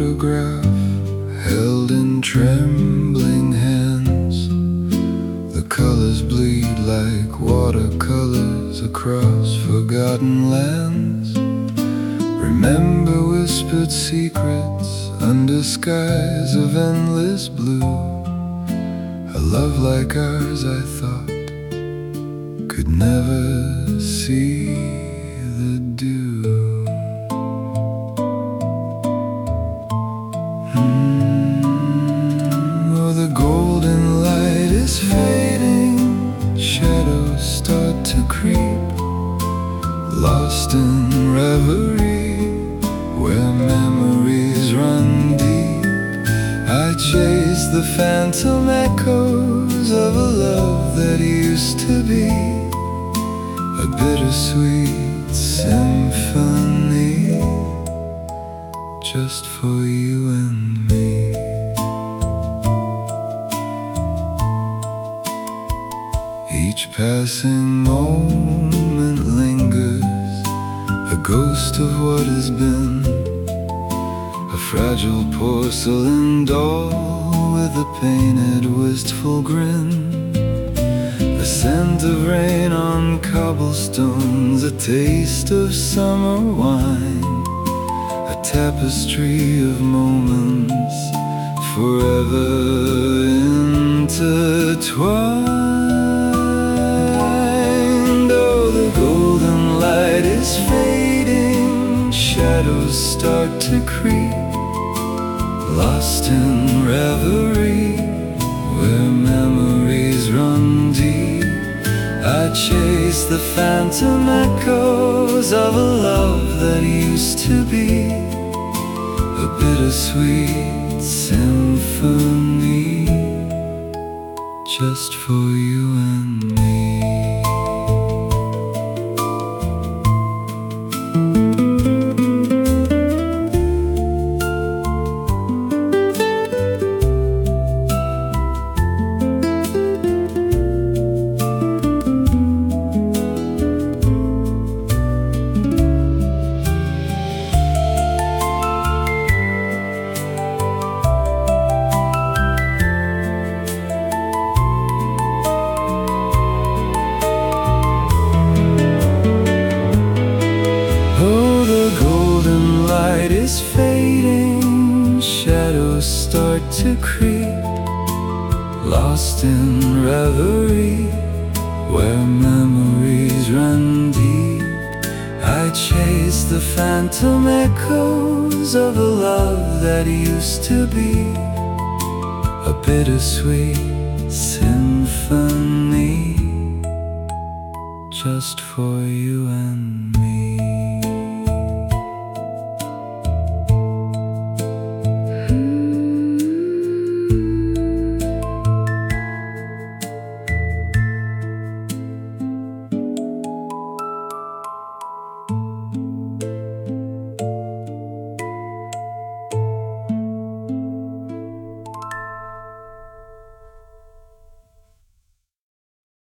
photograph held in trembling hands. The colors bleed like watercolors across forgotten lands. Remember whispered secrets under skies of endless blue. A love like ours, I thought, could never see the dew. Oh, the golden light is fading, shadows start to creep, lost in reverie where memories run deep. I chase the phantom echoes of a love that used to be, a bittersweet symphony just for you and me. Each passing moment lingers, a ghost of what has been, a fragile porcelain doll with a painted wistful grin. The scent of rain on cobblestones, a taste of summer wine, a tapestry of moments forever intertwined. Oh, the golden light is fading, shadows start to creep, lost in reverie where memories run deep. I chase the phantom echoes of a love that used to be, a bittersweet symphony just for you and me. Light is fading, shadows start to creep, lost in reverie where memories run deep. I chase the phantom echoes of a love that used to be, a bittersweet symphony just for you and me.